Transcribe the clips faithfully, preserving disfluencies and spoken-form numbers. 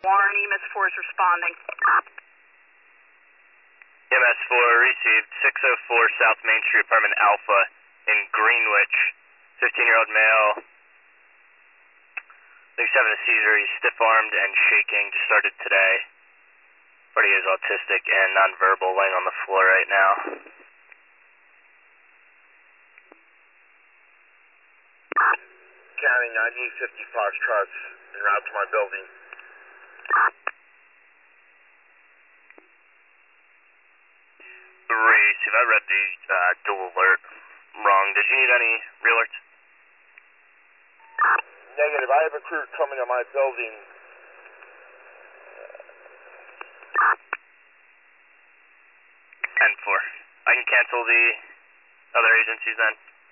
Warren, E M S four is responding. E M S four received six oh four South Main Street, apartment Alpha in Greenwich. fifteen-year-old male. He's having a seizure. He's stiff-armed and shaking. Just started today. But he is autistic and nonverbal, laying on the floor right now. County ninety-eight fifty Foxtrot en route to my building. Receive. I read the uh, dual alert wrong. Did you need any re-alerts? Negative. I have a crew coming to my building. ten four. I can cancel the other agencies then.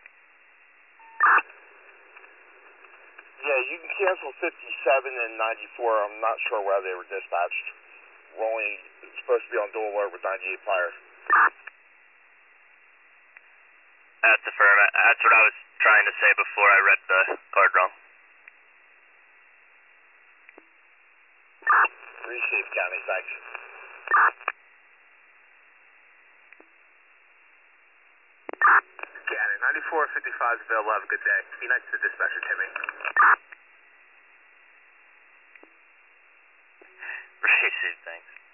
Yeah, you can cancel fifty-seven and ninety-four. I'm not sure where they were dispatched. We're only supposed to be on dual alert with ninety-eight fire. That's affirmative. That's what I was trying to say before I read the card wrong. Receive, County. Thanks. County ninety-four fifty-five is available. Have a good day. Be nice to the dispatcher, Timmy. Receive, thanks.